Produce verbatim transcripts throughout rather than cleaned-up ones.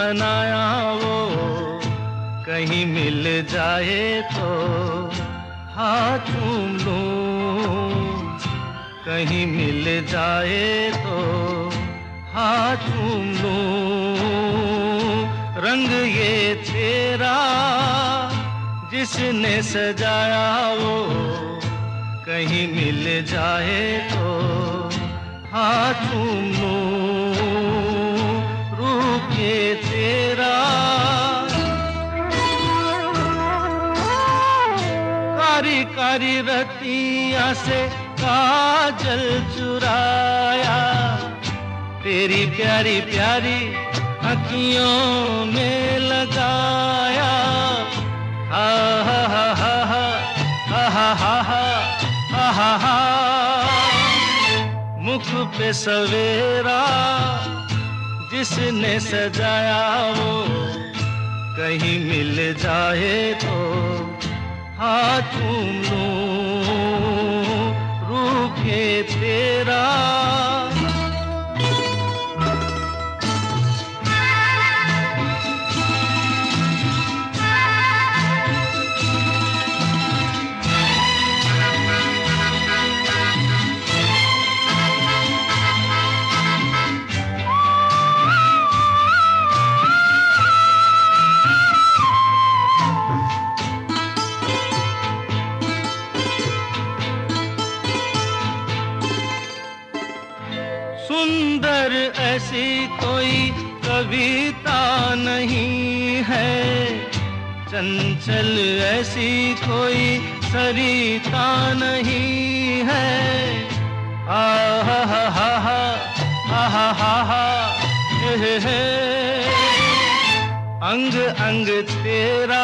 बनाया वो कहीं मिल जाए तो हाथ चूम लूं, कहीं मिल जाए तो हाथ चूम लूं। रंग ये तेरा जिसने सजाया वो कहीं मिल जाए तो हाथ चूम लूं। रूप ये तेरा कारी कारी रतियां से काजल चुराया, तेरी प्यारी प्यारी अखियों में लगाया। हा हा हा हा हा हा हा हा हा हा। मुख पे सवेरा जिसने सजाया वो कहीं मिल जाए तो हाथ चूम लूं। रूप ये तेरा सुंदर ऐसी कोई कविता नहीं है, चंचल ऐसी कोई सरिता नहीं है। आ हा हा हा हा हा हा हा हे हे। अंग अंग तेरा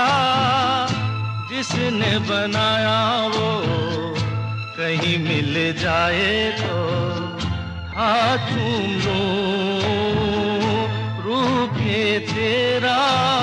जिसने बनाया वो कहीं मिल जाए तो हाथ चूम लूं। रूप ये तेरा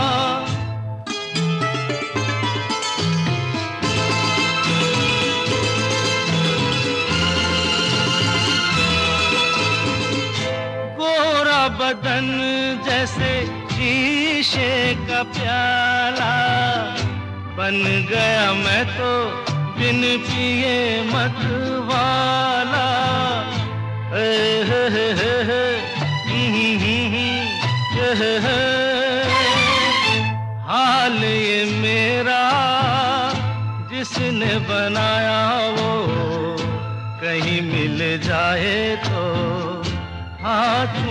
गोरा बदन जैसे शीशे का प्याला, बन गया मैं तो बिन पिए मत वाला। हाल ये मेरा जिसने बनाया वो कहीं मिल जाए तो हाथ